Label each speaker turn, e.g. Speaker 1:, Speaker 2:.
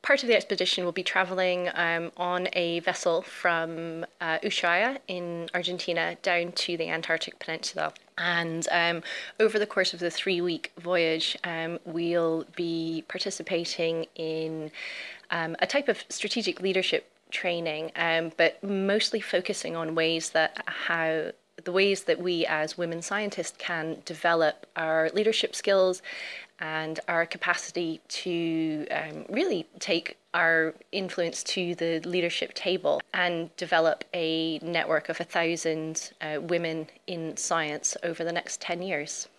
Speaker 1: part of the expedition will be traveling on a vessel from Ushuaia in Argentina down to the Antarctic Peninsula. And over the course of the 3-week voyage, we'll be participating in a type of strategic leadership training, but mostly focusing on the ways that we as women scientists can develop our leadership skills and our capacity to really take our influence to the leadership table and develop a network of 1,000 women in science over the next 10 years.